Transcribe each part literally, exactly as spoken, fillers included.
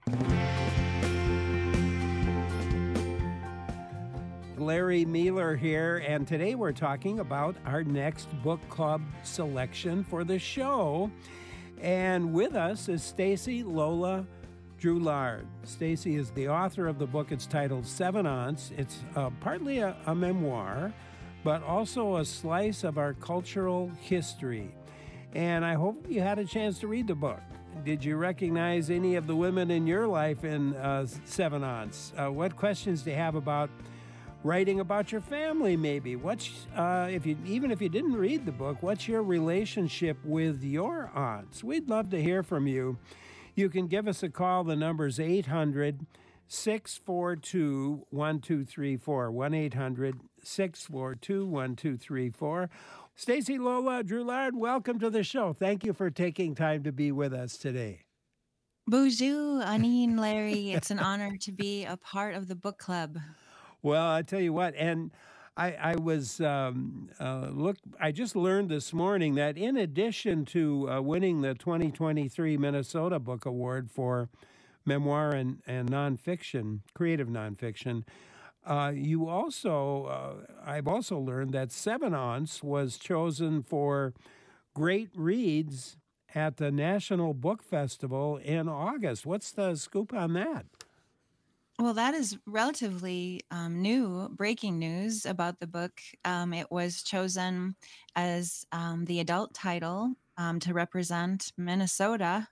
Larry Mueller here, and today we're talking about our next book club selection for the show. And with us is Stacy Lola Drouillard. Stacy is the author of the book. It's titled Seven Aunts. It's uh, partly a, a memoir, but also a slice of our cultural history. And I hope you had a chance to read the book. Did you recognize any of the women in your life in uh, Seven Aunts? Uh, what questions do you have about writing about your family, maybe? What's uh, if you even if you didn't read the book, what's your relationship with your aunts? We'd love to hear from you. You can give us a call. The number's eight hundred, six four two, one two three four, one eight hundred, six four two, one two three four. Stacy Lola Drouillard, welcome to the show. Thank you for taking time to be with us today. Bonjour, Anine, Larry. It's an honor to be a part of the book club. Well, I tell you what, and I, I was um, uh, look. I just learned this morning that in addition to uh, winning the twenty twenty-three Minnesota Book Award for memoir and, and nonfiction, creative nonfiction, uh, you also uh, I've also learned that Seven Aunts was chosen for great reads at the National Book Festival in August. What's the scoop on that? Well, that is relatively um, new, breaking news about the book. Um, it was chosen as um, the adult title um, to represent Minnesota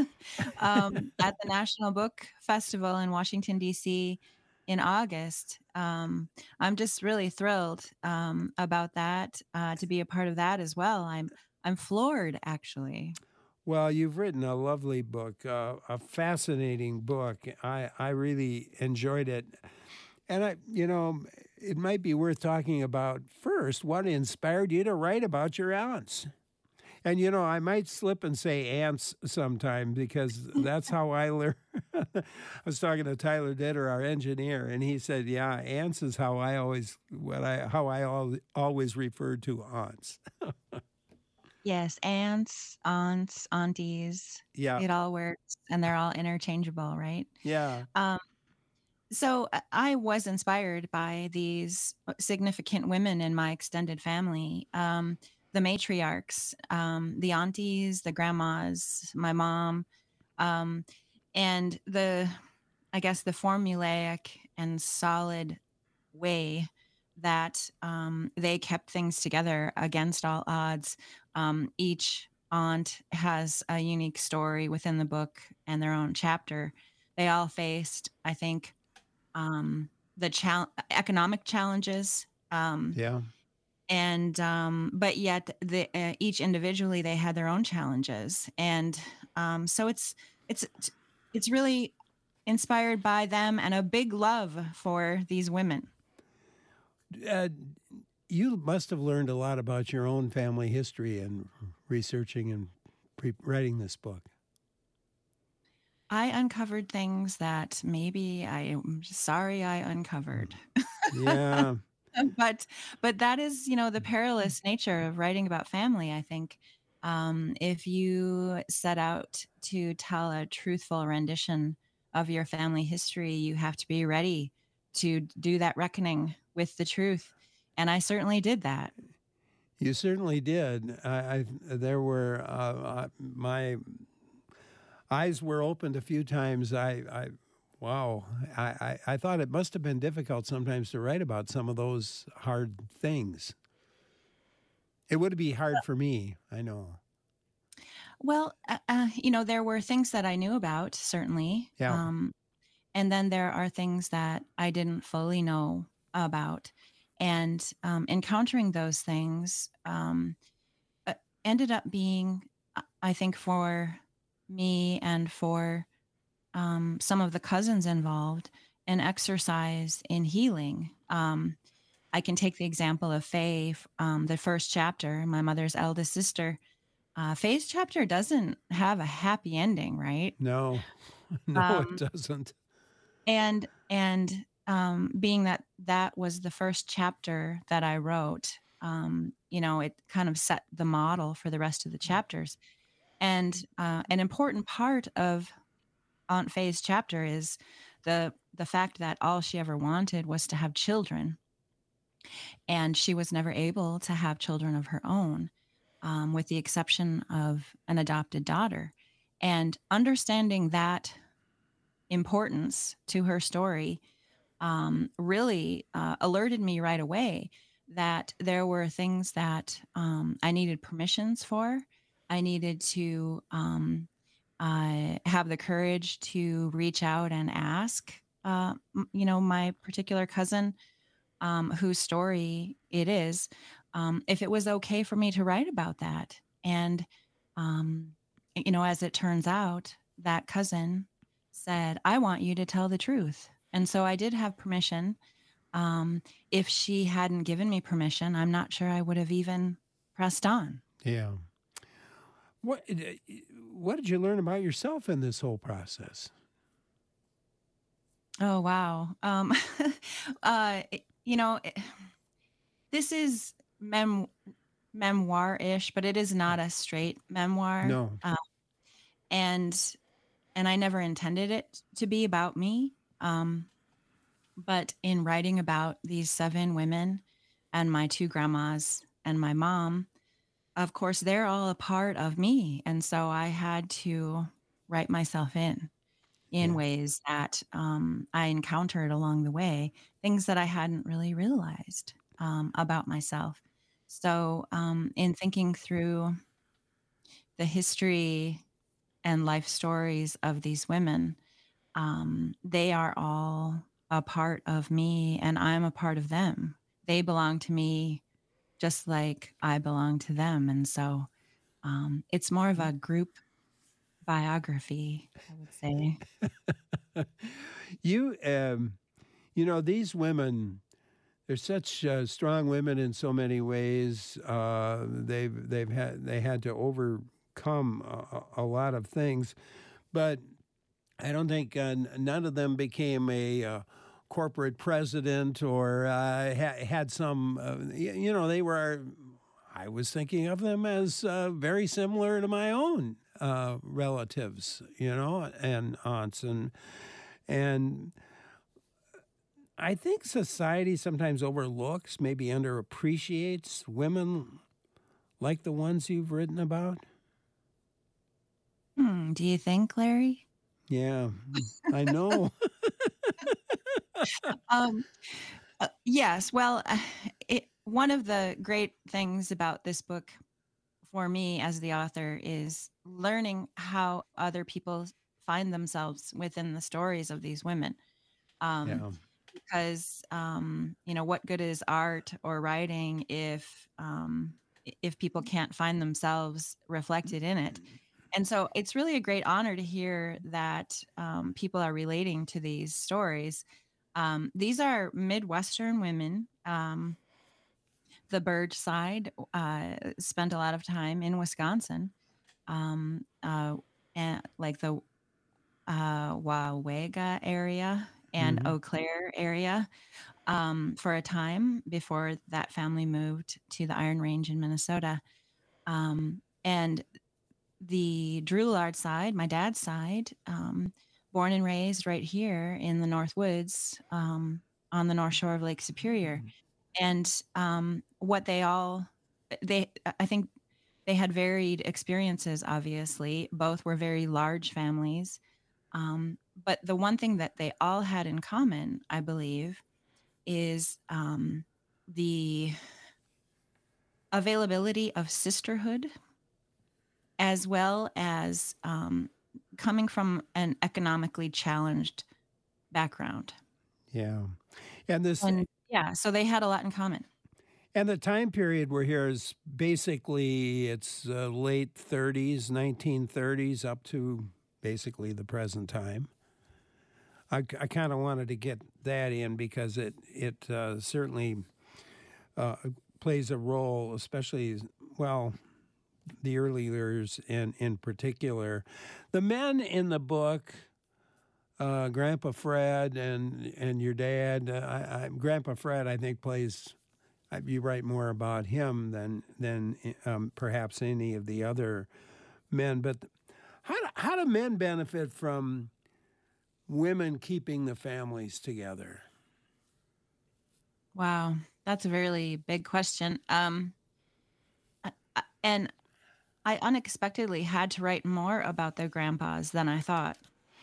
um, at the National Book Festival in Washington, D C in August. Um, I'm just really thrilled um, about that, uh, to be a part of that as well. I'm I'm floored, actually. Well, you've written a lovely book, uh, a fascinating book. I, I really enjoyed it. And, I, you know, it might be worth talking about first what inspired you to write about your aunts. And, you know, I might slip and say aunts sometime because that's how I learn. I was talking to Tyler Ditter, our engineer, and he said, yeah, aunts is how I always, what I, how I al- always referred to aunts. Yes, aunts, aunts, aunties. Yeah. It all works, and they're all interchangeable, right? Yeah. Um, so uh, I was inspired by these significant women in my extended family, um, the matriarchs, um, the aunties, the grandmas, my mom, um, and the, I guess, the formulaic and solid way that um, they kept things together against all odds. Um, each aunt has a unique story within the book and their own chapter. They all faced, I think, um, the chal- economic challenges. Um, Yeah. And um, but yet, the, uh, each individually, they had their own challenges, and um, so it's it's it's really inspired by them and a big love for these women. Uh, you must have learned a lot about your own family history and researching and pre- writing this book. I uncovered things that maybe I'm sorry I uncovered. Yeah. but but that is, you know, the perilous nature of writing about family, I think. Um, if you set out to tell a truthful rendition of your family history, you have to be ready to do that reckoning with the truth. And I certainly did that. You certainly did. I, I there were uh, my eyes were opened a few times. I, I wow, I, I, I thought it must have been difficult sometimes to write about some of those hard things. It would be hard for me, I know. Well, uh, uh, you know, there were things that I knew about, certainly. Yeah. Um, and then there are things that I didn't fully know about. And um, encountering those things um, uh, ended up being, I think, for me and for um, some of the cousins involved, an exercise in healing. Um, I can take the example of Faye, um, the first chapter, my mother's eldest sister. Uh, Faye's chapter doesn't have a happy ending, right? No, no, Um, it doesn't. And and um, being that that was the first chapter that I wrote, um, you know, it kind of set the model for the rest of the chapters. And uh, an important part of Aunt Faye's chapter is the the fact that all she ever wanted was to have children, and she was never able to have children of her own, um, with the exception of an adopted daughter. And understanding that importance to her story um, really uh, alerted me right away that there were things that um, I needed permissions for. I needed to um, uh, have the courage to reach out and ask, uh, m- you know, my particular cousin, um, whose story it is, um, if it was okay for me to write about that. And, um, you know, as it turns out, that cousin said, I want you to tell the truth. And so I did have permission. Um, if she hadn't given me permission, I'm not sure I would have even pressed on. Yeah. What uh, what did you learn about yourself in this whole process? Oh, wow. Um, uh, it- you know, it- this is mem- memoir-ish, but it is not a straight memoir. No. Uh, and and I never intended it to be about me. Um, but in writing about these seven women and my two grandmas and my mom, of course, they're all a part of me. And so I had to write myself in in Yeah. ways that um, I encountered along the way, things that I hadn't really realized um, about myself. So, um, in thinking through the history and life stories of these women, um, they are all a part of me and I'm a part of them. They belong to me just like I belong to them. And so um, it's more of a group biography, I would say. You um you know, these women, they're such uh, strong women in so many ways. Uh, they've they've had they had to overcome a, a lot of things, but I don't think uh, n- none of them became a uh, corporate president or uh, ha- had some. Uh, y- you know, they were. I was thinking of them as uh, very similar to my own uh, relatives, you know, and aunts and and I think society sometimes overlooks, maybe underappreciates women like the ones you've written about. Hmm, do you think, Larry? Yeah, I know. Um, uh, yes. Well, uh, it, one of the great things about this book for me as the author is learning how other people find themselves within the stories of these women. Um, Yeah. because um, you know, what good is art or writing if um, i- if people can't find themselves reflected in it? And so it's really a great honor to hear that um, people are relating to these stories. Um, these are Midwestern women. Um, the Burge side uh, spent a lot of time in Wisconsin, um, uh, and like the uh, Wawega area and Hmm. Eau Claire area um, for a time before that family moved to the Iron Range in Minnesota. Um, and the Drulard side, my dad's side, um, born and raised right here in the North Woods um, on the North Shore of Lake Superior. And um, what they all, they, I think they had varied experiences, obviously. Both were very large families. Um, but the one thing that they all had in common, I believe, is um, the availability of sisterhood as well as um, coming from an economically challenged background. Yeah. And this And yeah, so they had a lot in common. and the time period we're here is basically it's uh, late thirties, nineteen thirties up to basically the present time. I, I kind of wanted to get that in because it it uh, certainly uh, plays a role, especially well the early years in in particular. The men in the book, uh, Grandpa Fred and and your dad, uh, I, I, Grandpa Fred, I think plays. I- You write more about him than than um, perhaps any of the other men. But how do, how do men benefit from women keeping the families together? Wow, that's a really big question. Um, I- I- and I unexpectedly had to write more about their grandpas than I thought.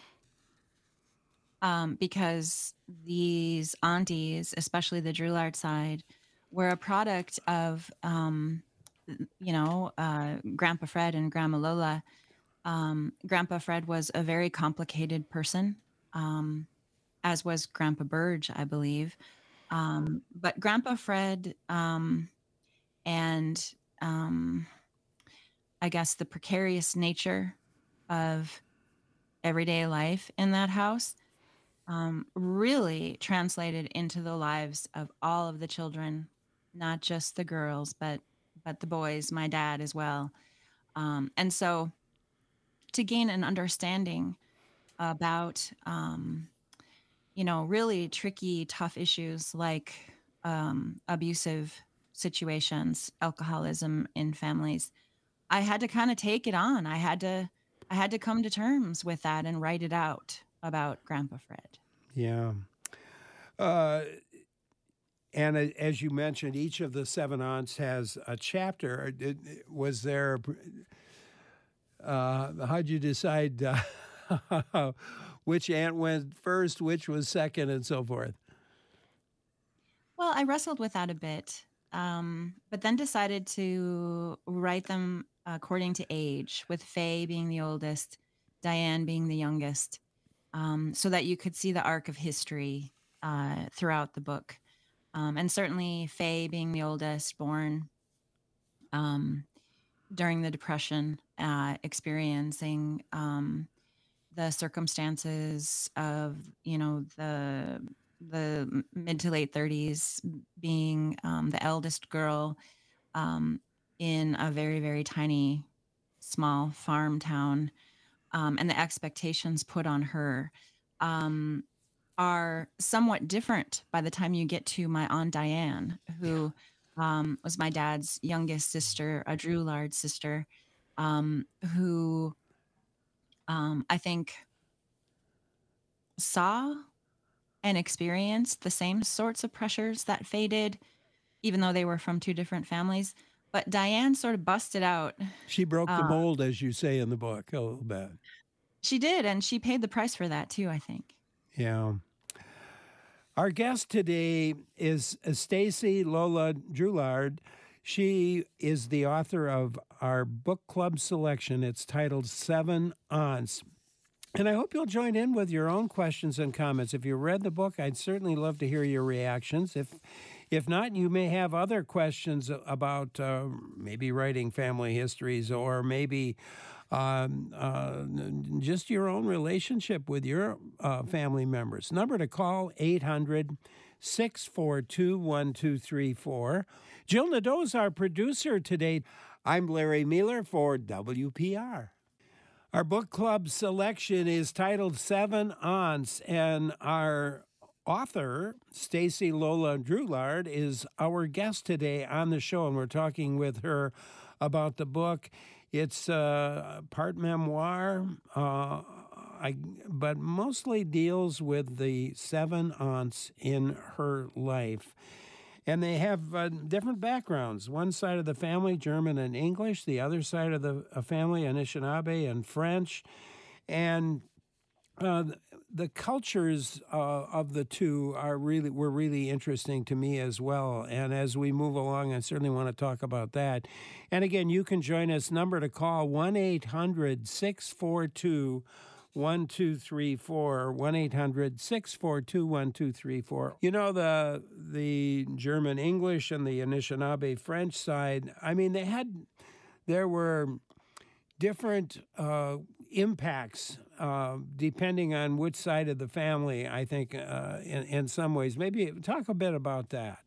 Um, because these aunties, especially the Drouillard side, were a product of, um, you know, uh, Grandpa Fred and Grandma Lola. Um, Grandpa Fred was a very complicated person, um, as was Grandpa Burge, I believe. Um, but Grandpa Fred, um, and um, I guess the precarious nature of everyday life in that house um, really translated into the lives of all of the children, not just the girls, but but the boys, my dad as well. Um, and so to gain an understanding about um, you know, really tricky, tough issues like um, abusive situations, alcoholism in families, I had to kind of take it on. I had to I had to come to terms with that and write it out about Grandpa Fred. Yeah. Uh, and a- as you mentioned, each of the seven aunts has a chapter. Did- Was there, uh, how'd you decide uh, which aunt went first, which was second, and so forth? Well, I wrestled with that a bit, um, but then decided to write them according to age, with Faye being the oldest, Diane being the youngest, um, so that you could see the arc of history uh, throughout the book. Um, and certainly Faye being the oldest, born um, during the Depression, uh, experiencing um, the circumstances of, you know, the the mid to late thirties, being um, the eldest girl um, in a very, very tiny, small farm town, um, and the expectations put on her um, are somewhat different by the time you get to my Aunt Diane, who um, was my dad's youngest sister, a Drouillard sister, um, who um, I think saw and experienced the same sorts of pressures that Faye did, even though they were from two different families. But Diane sort of busted out. She broke the Uh, mold, as you say in the book, a little bit. she did, and she paid the price for that too, I think. Yeah. Our guest today is Stacy Lola Drouillard. She is the author of our book club selection. It's titled Seven Aunts. And I hope you'll join in with your own questions and comments. If you read the book, I'd certainly love to hear your reactions. If if not, you may have other questions about uh, maybe writing family histories or maybe um, uh, just your own relationship with your uh, family members. Number to call, eight hundred, six four two, one two three four. Jill Nadeau is our producer today. I'm Larry Mueller for W P R. Our book club selection is titled Seven Aunts, and our author, Stacy Lola Drouillard, is our guest today on the show, and we're talking with her about the book. It's uh, part memoir, uh, I, but mostly deals with the seven aunts in her life. And they have uh, different backgrounds. One side of the family, German and English. The other side of the uh, family, Anishinaabe and French. And uh, the cultures uh, of the two are really were really interesting to me as well. And as we move along, I certainly want to talk about that. And again, you can join us. Number to call, one eight hundred, six four two, one two three four, one eight hundred, six four two, one two three four. You know, the the German English and the Anishinaabe French side, I mean, they had, there were different uh, impacts uh, depending on which side of the family, I think, uh, in, in some ways. Maybe talk a bit about that.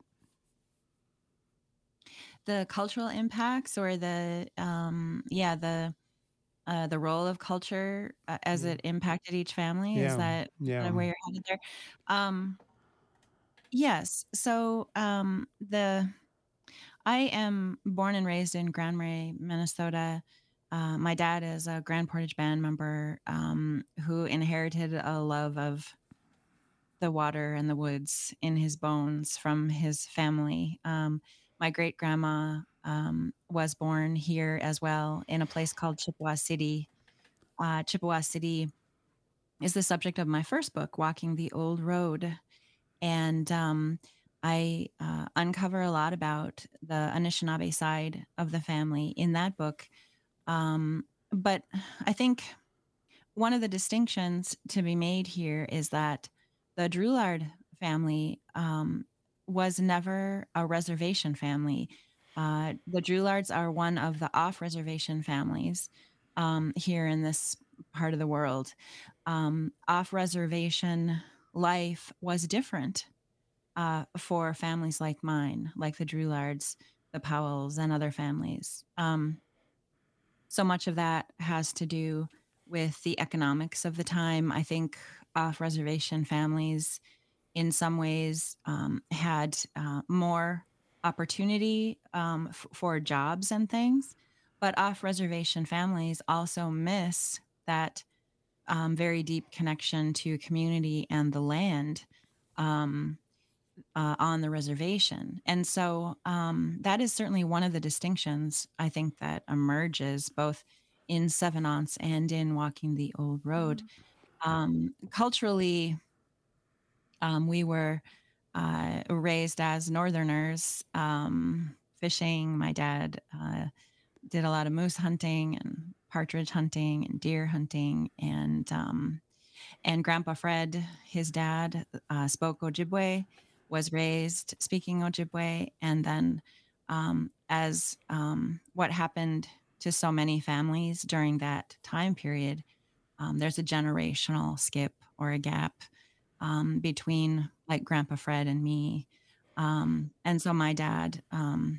The cultural impacts, or the um, yeah, the uh, the role of culture uh, as it impacted each family. Is Yeah, that kind yeah. of where you're headed there? Um, yes. So um, the I am born and raised in Grand Marais, Minnesota. uh, my dad is a Grand Portage band member um, who inherited a love of the water and the woods in his bones from his family. Um, my great grandma um, was born here as well in a place called Chippewa City. Uh, Chippewa City is the subject of my first book, Walking the Old Road. And um, I uh, uncover a lot about the Anishinaabe side of the family in that book. Um, but I think one of the distinctions to be made here is that the Drouillard family um, was never a reservation family. Uh, the Drouillards are one of the off-reservation families um, here in this part of the world. Um, off-reservation life was different uh, for families like mine, like the Drouillards, the Powells, and other families. Um, so much of that has to do with the economics of the time. I think off reservation families, in some ways, um, had uh, more opportunity um, f- for jobs and things. But off reservation families also miss that um, very deep connection to community and the land. Um, uh, on the reservation. And so um, that is certainly one of the distinctions I think that emerges both in Seven Aunts and in Walking the Old Road. Um, culturally, um, we were uh, raised as Northerners, um, fishing. My dad uh, did a lot of moose hunting and partridge hunting and deer hunting, and um, and Grandpa Fred, his dad, uh, spoke Ojibwe, was raised speaking Ojibwe. And then, um, as um, what happened to so many families during that time period, um, there's a generational skip or a gap um, between like Grandpa Fred and me. Um, and so my dad um,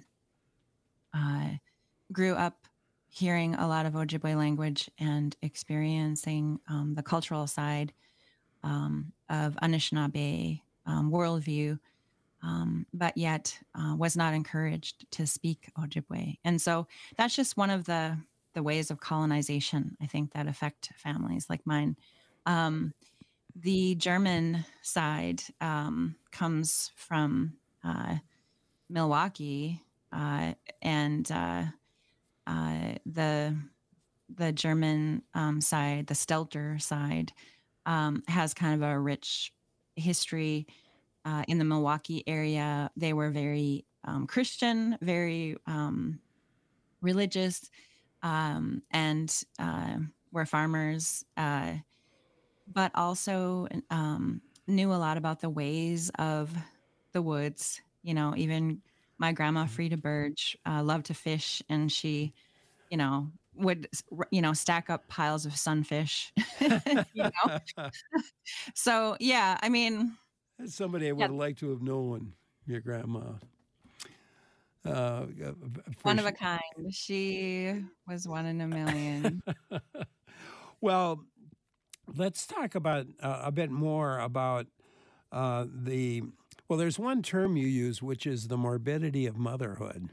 uh, grew up hearing a lot of Ojibwe language and experiencing um, the cultural side um, of Anishinaabe um, worldview, um, but yet uh, was not encouraged to speak Ojibwe. And so that's just one of the the ways of colonization, I think, that affect families like mine. Um, the German side um, comes from uh, Milwaukee, uh, and uh, uh, the the German um, side, the Stelter side, um, has kind of a rich history uh, in the Milwaukee area. They were very um, Christian, very um, religious, um, and uh, were farmers, uh, but also um, knew a lot about the ways of the woods. You know, even my grandma Frida Burge uh, loved to fish, and she, you know, would you know stack up piles of sunfish. you know, so yeah, I mean, Somebody I would yeah, have liked to have known, your grandma. Uh, one of for, a kind. She was one in a million. well, let's talk about uh, a bit more about uh, the. Well, there's one term you use, which is the morbidity of motherhood.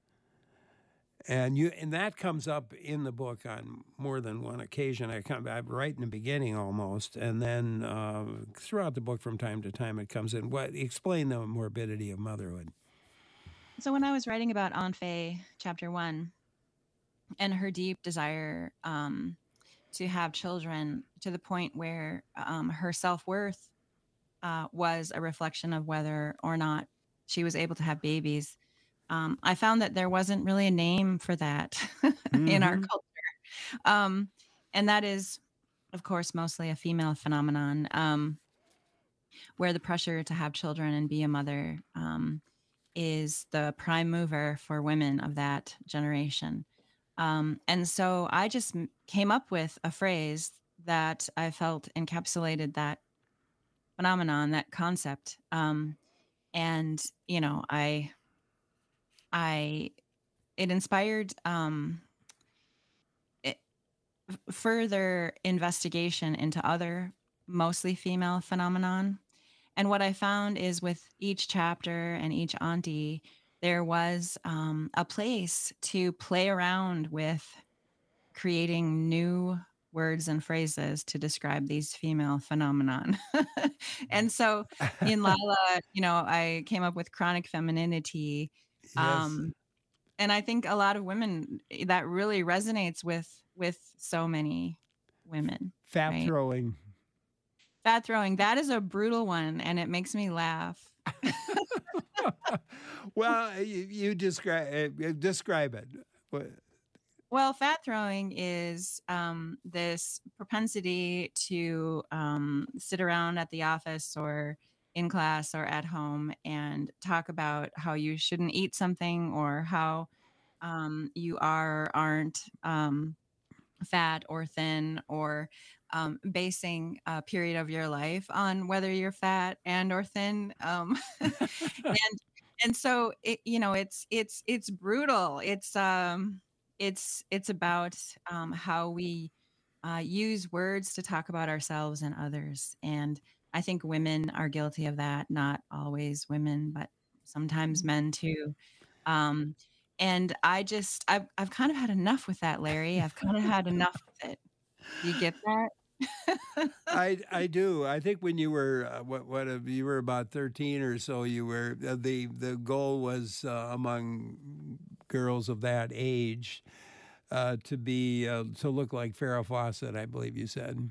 And you and that comes up in the book on more than one occasion. I come I right in the beginning almost, and then uh, throughout the book from time to time it comes in. What explain the morbidity of motherhood? So when I was writing about Aunt Faye, chapter one, and her deep desire um, to have children to the point where um, her self worth uh, was a reflection of whether or not she was able to have babies. Um, I found that there wasn't really a name for that in our Mm-hmm. culture. Um, and that is, of course, mostly a female phenomenon um, where the pressure to have children and be a mother um, is the prime mover for women of that generation. Um, and so I just m- came up with a phrase that I felt encapsulated that phenomenon, that concept. Um, and, you know, I, I, it inspired um, it, further investigation into other mostly female phenomenon. And what I found is with each chapter and each auntie, there was um, a place to play around with creating new words and phrases to describe these female phenomenon. And so in Lala, you know, I came up with chronic femininity. Yes. Um, and I think a lot of women eh, that really resonates with with so many women, Fat right? throwing. Fat throwing, that is a brutal one, and it makes me laugh. Well, you, you describe uh, describe it. What- Well, fat throwing is um, this propensity to um, sit around at the office or in class or at home and talk about how you shouldn't eat something or how um, you are aren't um, fat or thin or um, basing a period of your life on whether you're fat and or thin. Um, and and so it, you know, it's it's it's brutal. It's um it's it's about um, how we uh, use words to talk about ourselves and others. And I think women are guilty of that. Not always women, but sometimes men too. Um, and I just I've I've kind of had enough with that, Larry. I've kind of had enough with it. Do you get that? I I do. I think when you were uh, what what uh, you were about thirteen or so, you were uh, the the goal was uh, among girls of that age uh, to be uh, to look like Farrah Fawcett, I believe you said.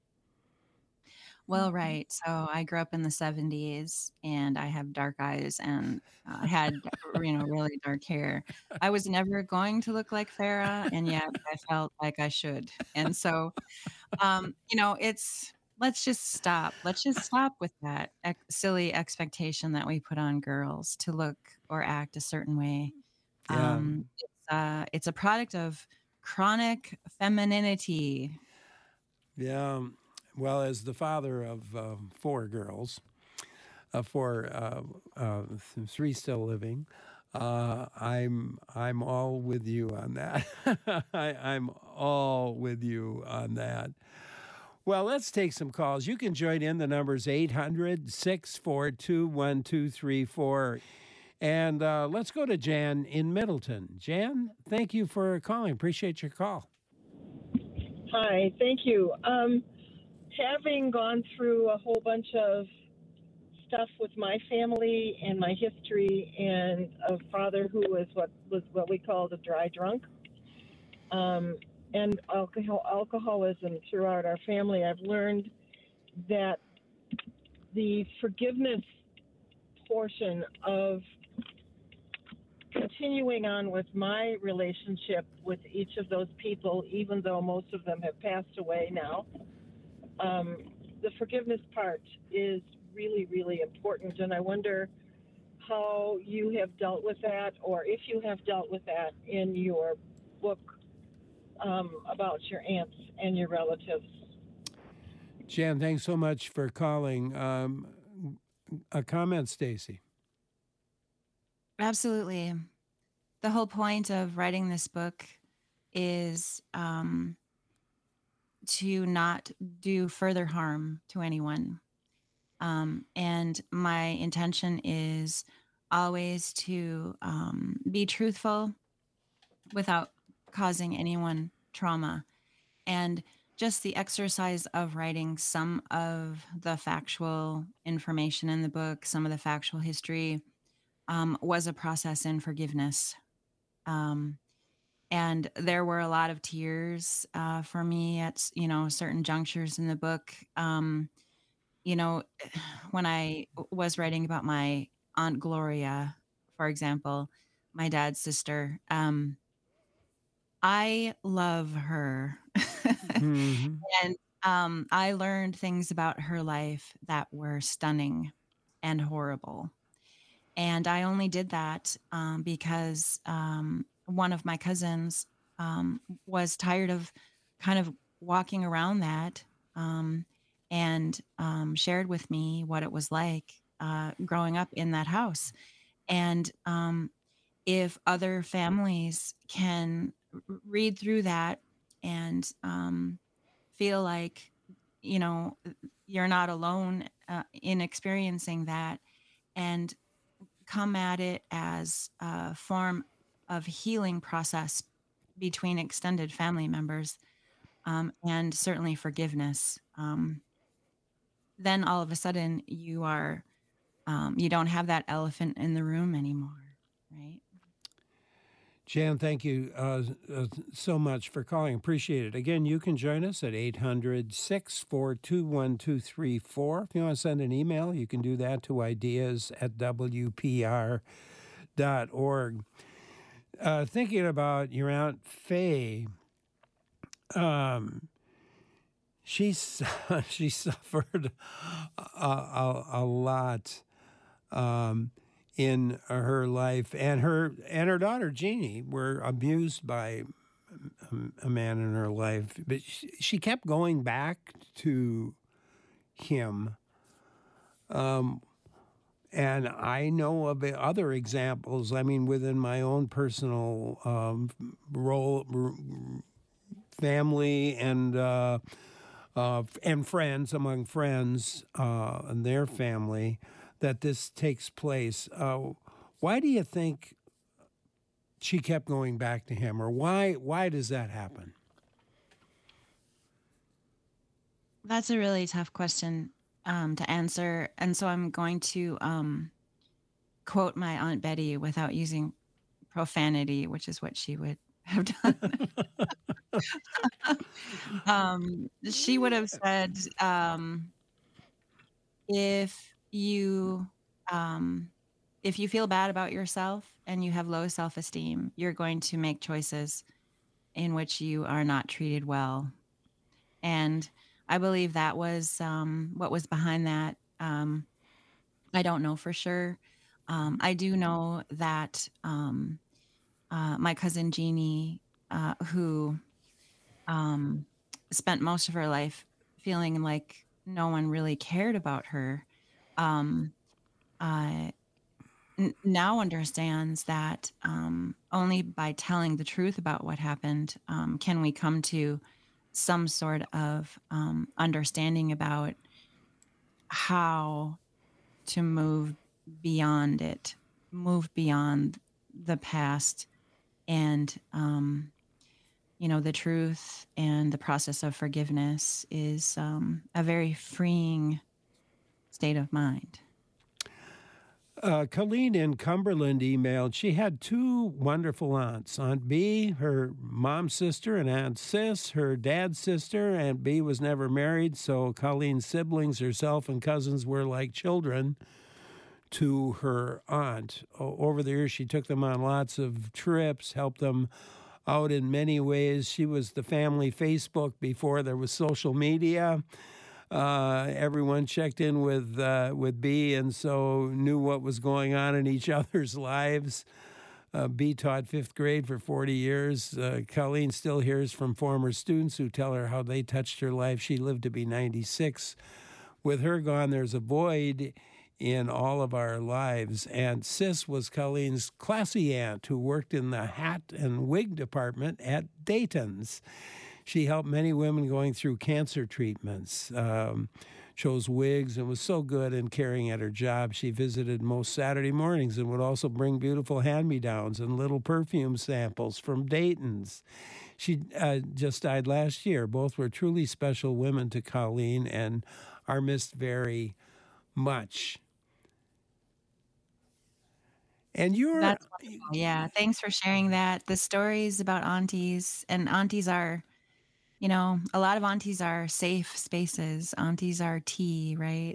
Well, right. So I grew up in the seventies and I have dark eyes and uh, I had, you know, really dark hair. I was never going to look like Farrah, and yet I felt like I should. And so, um, you know, it's let's just stop. Let's just stop with that ex- silly expectation that we put on girls to look or act a certain way. Yeah. Um, it's, uh, it's a product of chronic femininity. Yeah. Well, as the father of uh, four girls, uh, four, uh, uh, th- three still living, uh, I'm I'm all with you on that. I, I'm all with you on that. Well, let's take some calls. You can join in. The number's eight hundred, six four two, one two three four. And uh, let's go to Jan in Middleton. Jan, thank you for calling. Appreciate your call. Hi, thank you. Um, having gone through a whole bunch of stuff with my family and my history, and a father who was what was what we called a dry drunk, um, and alcohol, alcoholism throughout our family, I've learned that the forgiveness portion of continuing on with my relationship with each of those people, even though most of them have passed away now, um, the forgiveness part is really, really important. And I wonder how you have dealt with that, or if you have dealt with that in your book um, about your aunts and your relatives. Jan, thanks so much for calling. Um, a comment, Stacy? Absolutely. The whole point of writing this book is um, to not do further harm to anyone. Um, and my intention is always to um, be truthful without causing anyone trauma. And just the exercise of writing some of the factual information in the book, some of the factual history, um, was a process in forgiveness. Um, and there were a lot of tears uh, for me at s- you know certain junctures in the book. Um, you know, when I was writing about my Aunt Gloria, for example, my dad's sister, um, I love her. Mm-hmm. And um, I learned things about her life that were stunning and horrible. And I only did that um, because um, one of my cousins um, was tired of kind of walking around that um, and um, shared with me what it was like uh, growing up in that house. And um, if other families can r- read through that and um, feel like, you know, you're not alone uh, in experiencing that and come at it as a form of healing process between extended family members, um, and certainly forgiveness. Um, then all of a sudden you are um, you don't have that elephant in the room anymore, right? Jan, thank you uh, uh, so much for calling. Appreciate it. Again, you can join us at eight hundred, six four two, one two three four. If you want to send an email, you can do that to ideas at w p r dot org. Uh, thinking about your Aunt Faye, um, she, she suffered a, a, a lot um, in her life, and her and her daughter Jeannie were abused by a man in her life, but she, she kept going back to him. Um, and I know of other examples. I mean, within my own personal um, role, family, and uh, uh, and friends among friends uh, and their family, that this takes place. Uh, why do you think she kept going back to him, or why why does that happen? That's a really tough question um, to answer, and so I'm going to um, quote my Aunt Betty without using profanity, which is what she would have done. um, she would have said, um, "If you um, if you feel bad about yourself and you have low self-esteem, you're going to make choices in which you are not treated well." And I believe that was um, what was behind that. Um, I don't know for sure. Um, I do know that um, uh, my cousin Jeannie, uh, who um, spent most of her life feeling like no one really cared about her, um, uh, n- now understands that um, only by telling the truth about what happened um, can we come to some sort of um, understanding about how to move beyond it, move beyond the past, and um, you know, the truth and the process of forgiveness is um, a very freeing state of mind. Uh, Colleen in Cumberland emailed, she had two wonderful aunts, Aunt B, her mom's sister, and Aunt Sis, her dad's sister. Aunt B was never married, so Colleen's siblings, herself, and cousins were like children to her aunt. O- over the years, she took them on lots of trips, helped them out in many ways. She was the family Facebook before there was social media. Uh, everyone checked in with uh, with B, and so knew what was going on in each other's lives. Uh, B taught fifth grade for forty years. Uh, Colleen still hears from former students who tell her how they touched her life. She lived to be ninety-six. With her gone, there's a void in all of our lives. And Sis was Colleen's classy aunt who worked in the hat and wig department at Dayton's. She helped many women going through cancer treatments, um, chose wigs, and was so good and caring at her job. She visited most Saturday mornings and would also bring beautiful hand-me-downs and little perfume samples from Dayton's. She uh, just died last year. Both were truly special women to Colleen and are missed very much. And you're... That's wonderful. Yeah, thanks for sharing that. The stories about aunties, and aunties are... You know, a lot of aunties are safe spaces. Aunties are tea, right?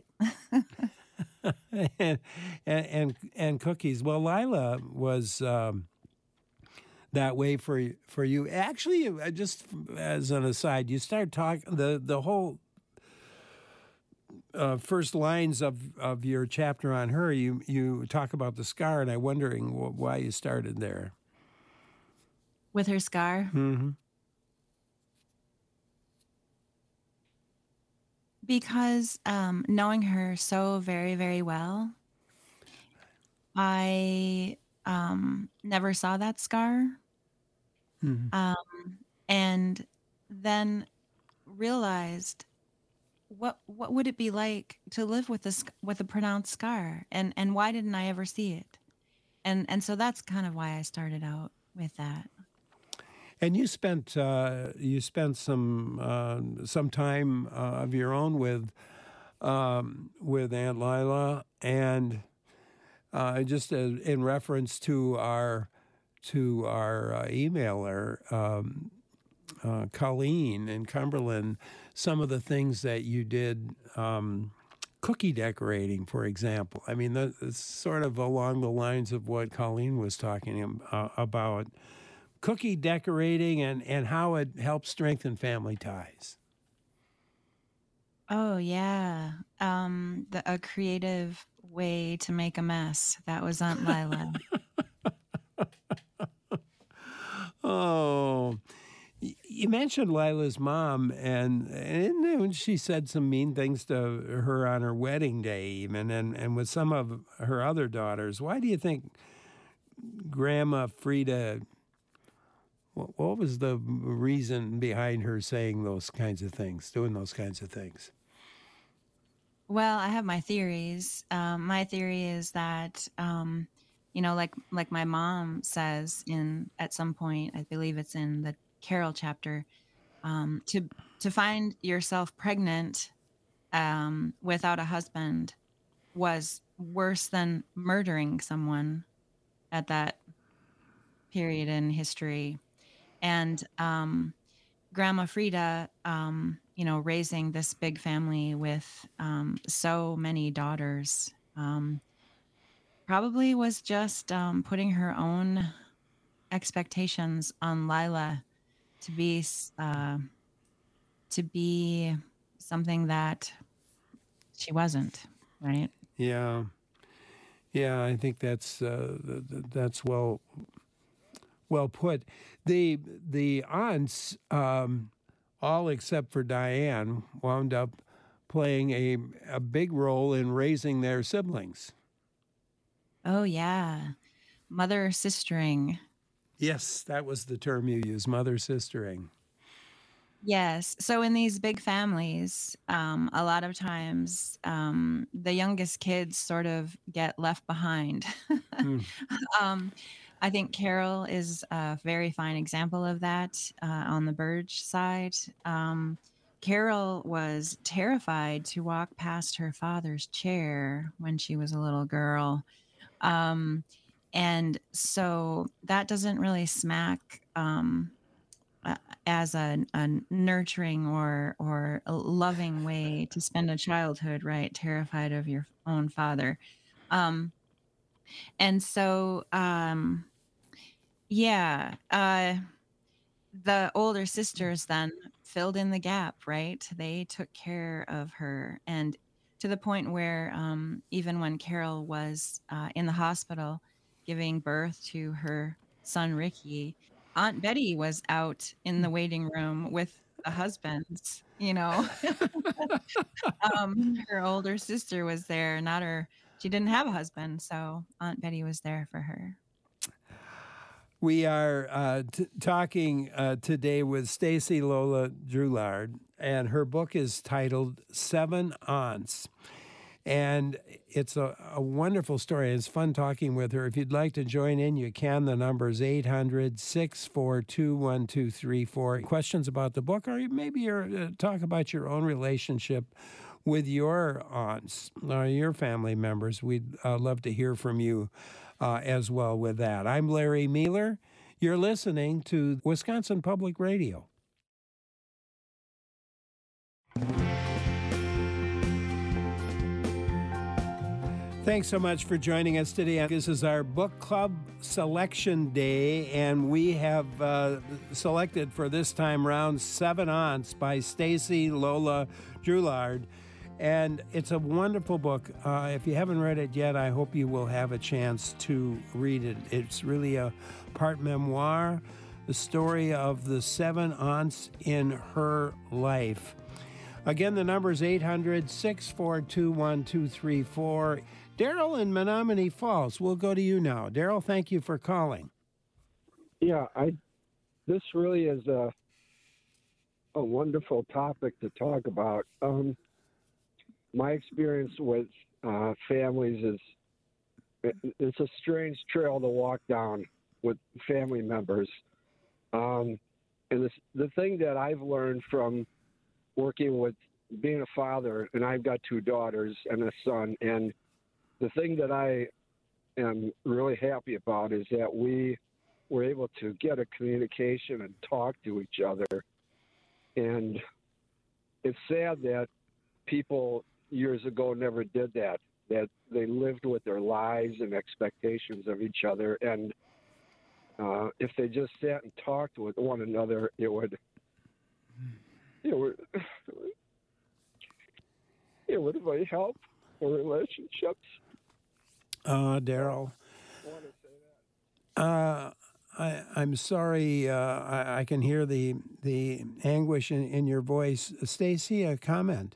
and, and and cookies. Well, Lila was um, that way for for you. Actually, just as an aside, you start talking the the whole uh, first lines of, of your chapter on her. You you talk about the scar, and I'm wondering why you started there with her scar. Mm-hmm. Because um, knowing her so very, very well, I um, never saw that scar. Mm-hmm. Um, and then realized what what would it be like to live with this with a pronounced scar, and and why didn't I ever see it? And and so that's kind of why I started out with that. And you spent uh, you spent some uh, some time uh, of your own with um, with Aunt Lila, and uh, just as, in reference to our to our uh, emailer, um, uh, Colleen in Cumberland, some of the things that you did. Um, Cookie decorating, for example. I mean, that's sort of along the lines of what Colleen was talking uh, about. Cookie decorating and, and how it helps strengthen family ties. Oh, yeah. Um, the, a creative way to make a mess. That was Aunt Lila. Oh, you mentioned Lila's mom, and, and she said some mean things to her on her wedding day, even, and, and with some of her other daughters. Why do you think Grandma Frida, what, what was the reason behind her saying those kinds of things, doing those kinds of things? Well, I have my theories. Um, my theory is that, um, you know, like like my mom says in at some point, I believe it's in the Carol chapter, um, to to find yourself pregnant um, without a husband was worse than murdering someone at that period in history. And um, Grandma Frida, um, you know, raising this big family with um, so many daughters, um, probably was just um, putting her own expectations on Lila to be uh, to be something that she wasn't, right? Yeah, yeah, I think that's uh, that's well well put. The the aunts, um, all except for Diane, wound up playing a a big role in raising their siblings. Oh yeah, mother sistering. Yes, that was the term you used, mother sistering. Yes. So in these big families, um, a lot of times um, the youngest kids sort of get left behind. mm. um, I think Carol is a very fine example of that uh, on the Burge side. Um, Carol was terrified to walk past her father's chair when she was a little girl. Um, and so that doesn't really smack um, uh, as a, a nurturing or or a loving way to spend a childhood, right? Terrified of your own father. Um, and so, um, yeah, uh, the older sisters then filled in the gap, right? They took care of her. And to the point where um, even when Carol was uh, in the hospital giving birth to her son, Ricky, Aunt Betty was out in the waiting room with the husbands, you know. um, her older sister was there, not her. She didn't have a husband, so Aunt Betty was there for her. We are uh, t- talking uh, today with Stacy Lola Drouillard, and her book is titled Seven Aunts. And it's a, a wonderful story. It's fun talking with her. If you'd like to join in, you can. The number is eight hundred, six four two, one two three four. Questions about the book, or maybe you're, uh, talk about your own relationship with your aunts or your family members. We'd uh, love to hear from you uh, as well with that. I'm Larry Mueller. You're listening to Wisconsin Public Radio. Thanks so much for joining us today. This is our book club selection day, and we have uh, selected for this time round Seven Aunts by Stacy Lola Drouillard. And it's a wonderful book. Uh, if you haven't read it yet, I hope you will have a chance to read it. It's really a part memoir, the story of the seven aunts in her life. Again, the number is eight hundred, six four two, one two three four. Daryl in Menominee Falls, we'll go to you now. Daryl, thank you for calling. Yeah, I. This really is a a wonderful topic to talk about. Um, my experience with uh, families is it, it's a strange trail to walk down with family members. Um, and the the thing that I've learned from working with being a father, and I've got two daughters and a son, and the thing that I am really happy about is that we were able to get a communication and talk to each other. And it's sad that people years ago never did that, that they lived with their lives and expectations of each other. And uh, if they just sat and talked with one another, it would, it would, it would really help for relationships. Uh, Daryl, uh, I, I'm sorry. Uh, I, I can hear the the anguish in, in your voice. Stacy, a comment?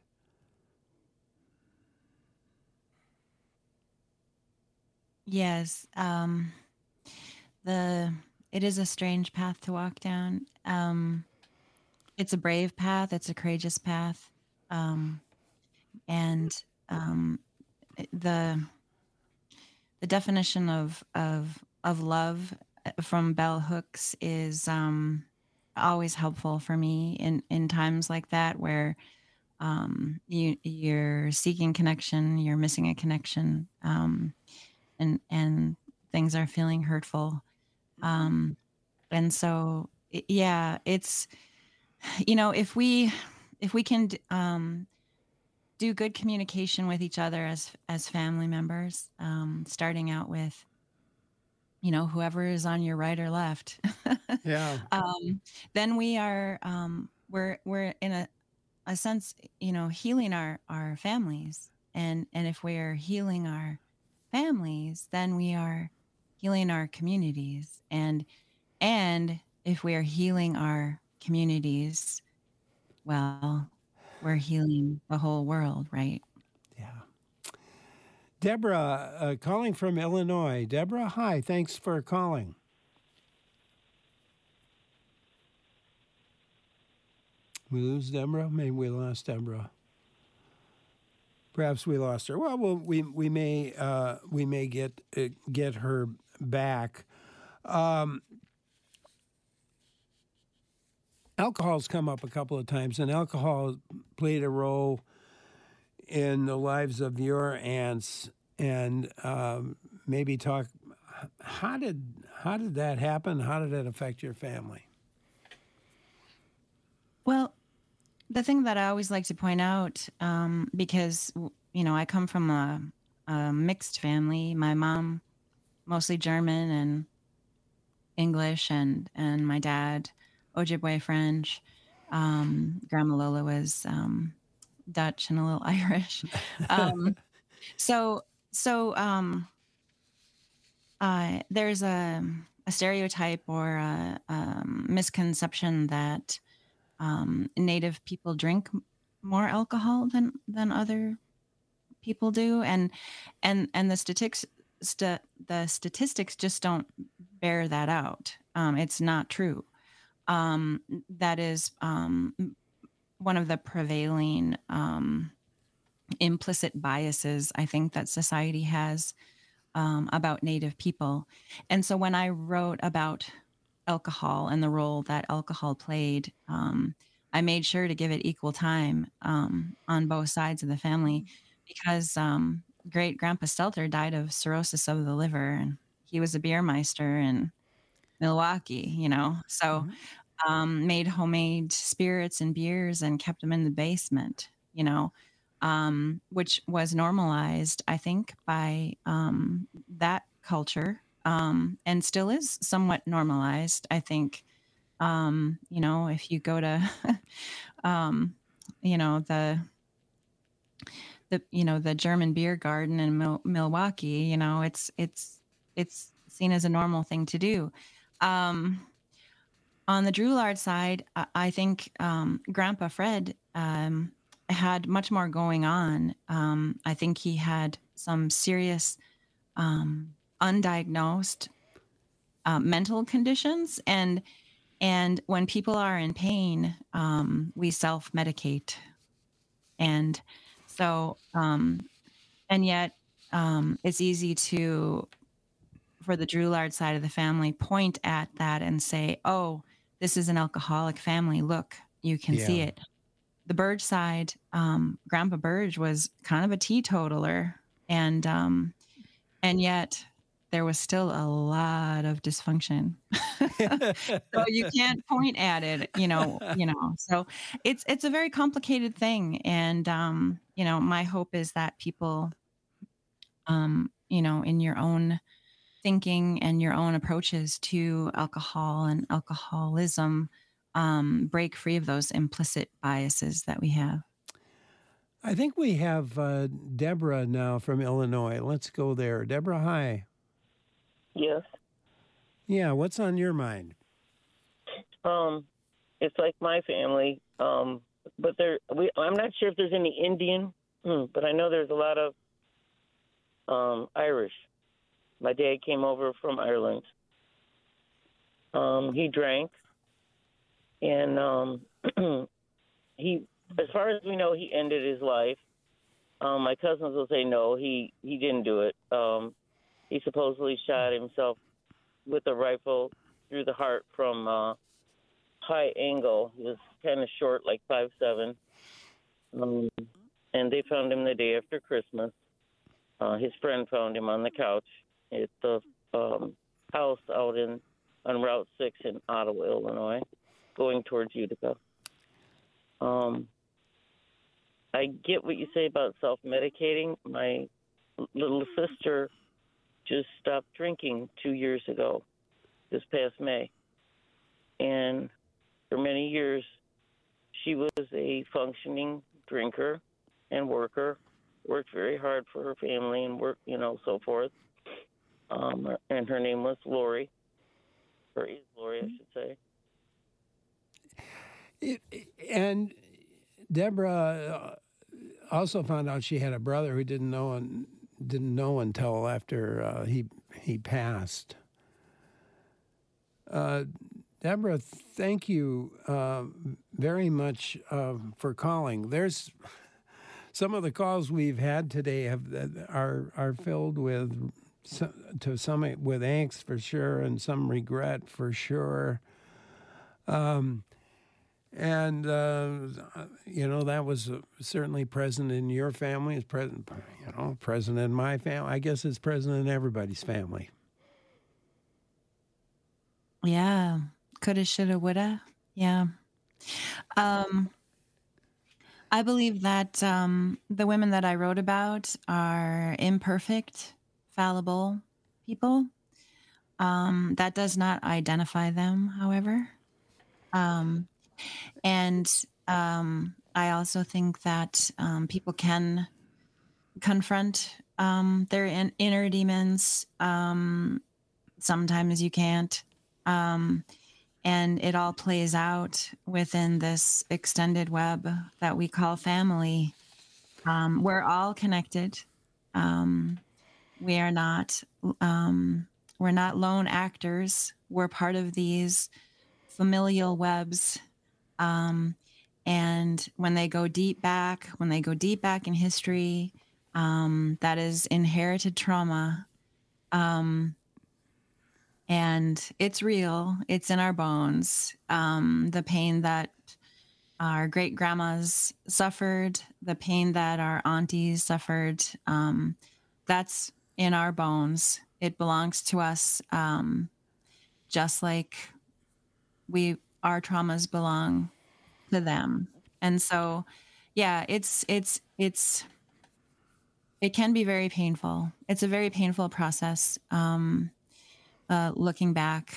Yes. Um, the it is a strange path to walk down. Um, it's a brave path. It's a courageous path. Um, and um, the the definition of of of love from Bell Hooks is um, always helpful for me in in times like that where um, you you're seeking connection, you're missing a connection, um, and and things are feeling hurtful. Um, and so, i- yeah, it's you know if we if we can d- um, do good communication with each other as as family members, um, starting out with you know whoever is on your right or left, Yeah. um, then we are um, we're we're in a, a sense you know healing our our families, and and if we are healing our families, then we are healing our communities, and and if we are healing our communities, well, we're healing the whole world, right? Yeah. Deborah, uh, calling from Illinois. Deborah, hi. Thanks for calling. We lose Deborah? Maybe we lost Deborah. Perhaps we lost her. Well, well we we may uh, we may get uh, get her back. Um, alcohol's come up a couple of times, and alcohol played a role in the lives of your aunts. And um, maybe talk. How did how did that happen? How did it affect your family? Well, the thing that I always like to point out, um, because w- you know I come from a, a mixed family. My mom mostly German and English, and and my dad Ojibwe French. Um, Grandma Lola was um, Dutch and a little Irish. Um, so so um, uh, there's a a stereotype or a, um, misconception that um, Native people drink m- more alcohol than than other people do, and and and the statistics st- the statistics just don't bear that out. Um, it's not true. Um, that is um, m- one of the prevailing um, implicit biases I think that society has um, about Native people. And so when I wrote about alcohol and the role that alcohol played, um, I made sure to give it equal time um, on both sides of the family because um, great grandpa Stelter died of cirrhosis of the liver, and he was a beer meister in Milwaukee, you know. So Mhm. um, made homemade spirits and beers and kept them in the basement, you know, um, which was normalized, I think, by um, that culture um, and still is somewhat normalized. I think, um, you know, if you go to, um, you know, the, the, you know, the German beer garden in Mil- Milwaukee, you know, it's, it's, it's seen as a normal thing to do. Um, on the Drouillard side, I I think um, Grandpa Fred um, had much more going on. Um, I think he had some serious um, undiagnosed uh, mental conditions, and and when people are in pain, um, we self medicate, and so um, and yet um, it's easy to for the Drouillard side of the family point at that and say, oh, this is an alcoholic family. Look, you can Yeah. see it. The Burge side, um, Grandpa Burge was kind of a teetotaler, and um, and yet there was still a lot of dysfunction. So you can't point at it, you know, you know. So it's it's a very complicated thing, and um, you know, my hope is that people, um, you know, in your own thinking and your own approaches to alcohol and alcoholism, um, break free of those implicit biases that we have. I think we have uh, Deborah now from Illinois. Let's go there. Deborah, hi. Yes. Yeah, what's on your mind? Um, it's like my family, um, but there. We, I'm not sure if there's any Indian, but I know there's a lot of um, Irish. My dad came over from Ireland. Um, he drank, and um, he, as far as we know, he ended his life. Um, my cousins will say no, he, he didn't do it. Um, he supposedly shot himself with a rifle through the heart from uh, high angle. He was kind of short, like five seven. Um, and they found him the day after Christmas. Uh, his friend found him on the couch at the um, house out in on Route six in Ottawa, Illinois, going towards Utica. Um, I get what you say about self-medicating. My little sister just stopped drinking two years ago, this past May. And for many years, she was a functioning drinker and worker, worked very hard for her family and worked, you know, so forth. Um, and her name was Lori, or is Lori, I should say. It, and Deborah uh, also found out she had a brother who didn't know and didn't know until after uh, he he passed. Uh, Deborah, thank you uh, very much uh, for calling. There's some of the calls we've had today have are are filled with to some with angst for sure, and some regret for sure. Um, and uh, you know, that was certainly present in your family. It's present, you know, present in my family. I guess it's present in everybody's family. Yeah. Coulda, shoulda, woulda. Yeah. Um, I believe that um, the women that I wrote about are imperfect, fallible people. Um, that does not identify them, however. Um, and um, I also think that um, people can confront um, their in- inner demons. Um, sometimes you can't. Um, and it all plays out within this extended web that we call family. Um, we're all connected. Um, we are not, um, we're not lone actors. We're part of these familial webs. Um, and when they go deep back, when they go deep back in history, um, that is inherited trauma. Um, And it's real. It's in our bones. Um, the pain that our great grandmas suffered, the pain that our aunties suffered, um, that's in our bones. It belongs to us, um, just like we our traumas belong to them. And so, yeah, it's it's it's it can be very painful. It's a very painful process. Um, Uh, looking back.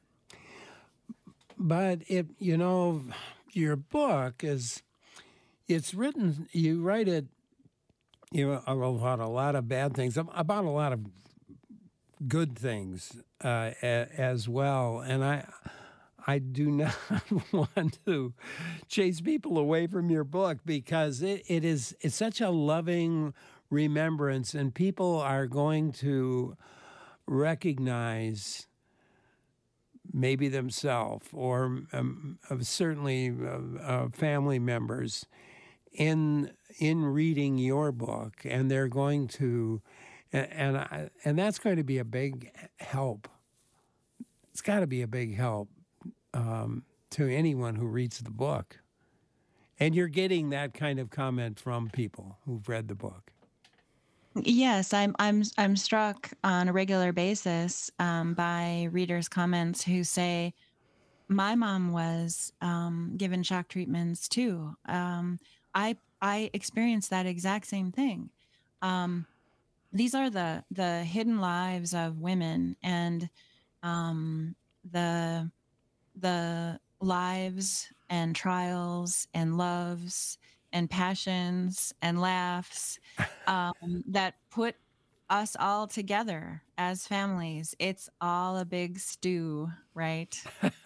But it, you know, your book is, it's written, you write it, you know, about a lot of bad things, about a lot of good things uh, a, as well. And I, I do not want to chase people away from your book, because it, it is, it's such a loving remembrance, and people are going to recognize maybe themselves or um, certainly uh, uh, family members in in reading your book, and they're going to, and and, I, and that's going to be a big help. It's got to be a big help um, to anyone who reads the book. And you're getting that kind of comment from people who've read the book. Yes, I'm I'm I'm struck on a regular basis um, by readers' comments who say, "My mom was um, given shock treatments too. Um, I I experienced that exact same thing." Um, these are the the hidden lives of women, and um, the the lives and trials and loves and passions and laughs um, that put us all together as families. It's all a big stew, right?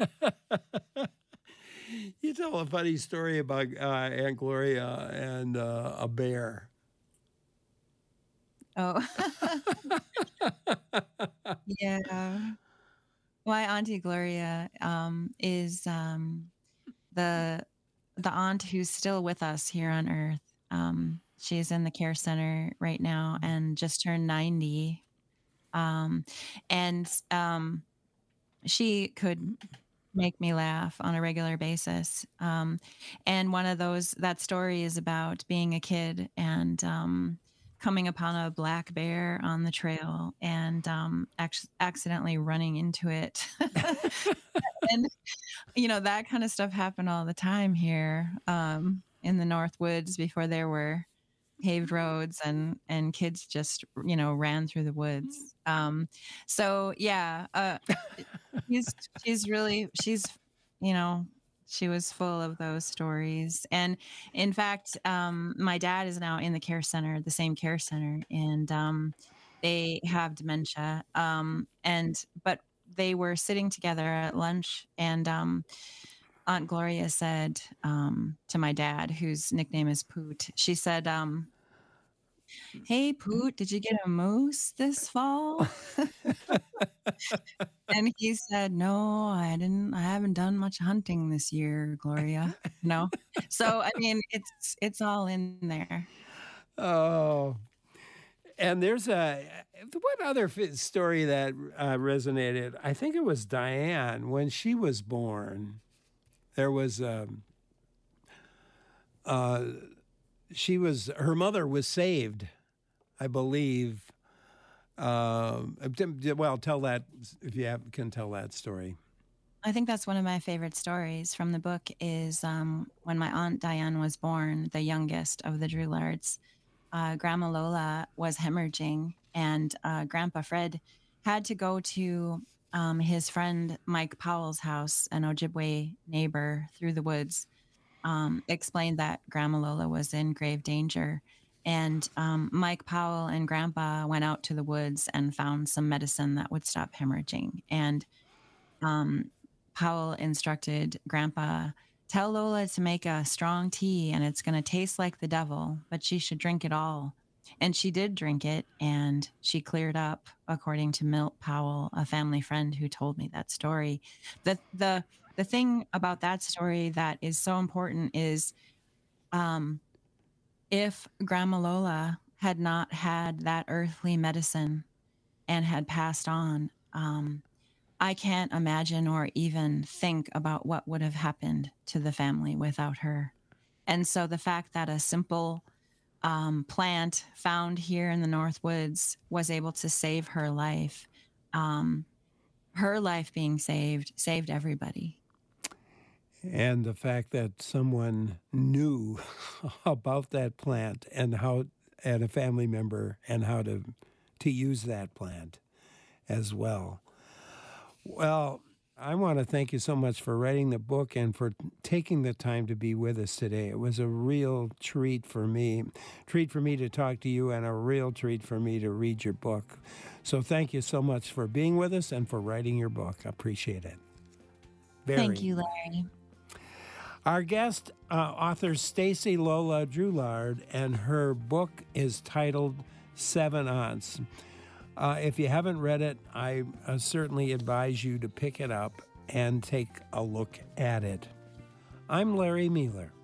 You tell a funny story about uh, Aunt Gloria and uh, a bear. Oh, yeah. My Auntie Gloria um, is um, the the aunt who's still with us here on Earth. Um, she's in the care center right now and just turned ninety. Um, and um, she could make me laugh on a regular basis. Um, and one of those, that story is about being a kid and um, coming upon a black bear on the trail and um, ac- accidentally running into it. And, you know, that kind of stuff happened all the time here um, in the North Woods before there were paved roads and and kids just, you know, ran through the woods. Um, so yeah, uh, she's she's really she's you know she was full of those stories. And in fact, um, my dad is now in the care center, the same care center, and um, they have dementia. Um, and but they were sitting together at lunch, and um, Aunt Gloria said um, to my dad, whose nickname is Poot, she said, um, "Hey, Poot, did you get a moose this fall?" And he said, "No, I didn't. I haven't done much hunting this year, Gloria." You know, so I mean, it's it's all in there. Oh, and there's a what other fi- story that uh, resonated? I think it was Diane when she was born. There was um, uh, she was her mother was saved, I believe. Um, well, tell that if you have, can tell that story. I think that's one of my favorite stories from the book is um, when my Aunt Diane was born, the youngest of the Droulards. Uh, Grandma Lola was hemorrhaging, and uh, Grandpa Fred had to go to um, his friend Mike Powell's house, an Ojibwe neighbor, through the woods, um, explained that Grandma Lola was in grave danger. And um, Mike Powell and Grandpa went out to the woods and found some medicine that would stop hemorrhaging. And um, Powell instructed Grandpa, "Tell Lola to make a strong tea and it's going to taste like the devil, but she should drink it all." And she did drink it, and she cleared up, according to Milt Powell, a family friend who told me that story. The the the thing about that story that is so important is um, if Grandma Lola had not had that earthly medicine and had passed on, um, I can't imagine or even think about what would have happened to the family without her. And so the fact that a simple um, plant found here in the North Woods was able to save her life, um, her life being saved, saved everybody. And the fact that someone knew about that plant and how, and a family member, and how to to use that plant as well. Well, I want to thank you so much for writing the book and for taking the time to be with us today. It was a real treat for me, treat for me to talk to you, and a real treat for me to read your book. So thank you so much for being with us and for writing your book. I appreciate it. Very. Thank you, Larry. Our guest, uh, author Stacy Lola Droulard, and her book is titled Seven Aunts. Uh, if you haven't read it, I uh, certainly advise you to pick it up and take a look at it. I'm Larry Mueller.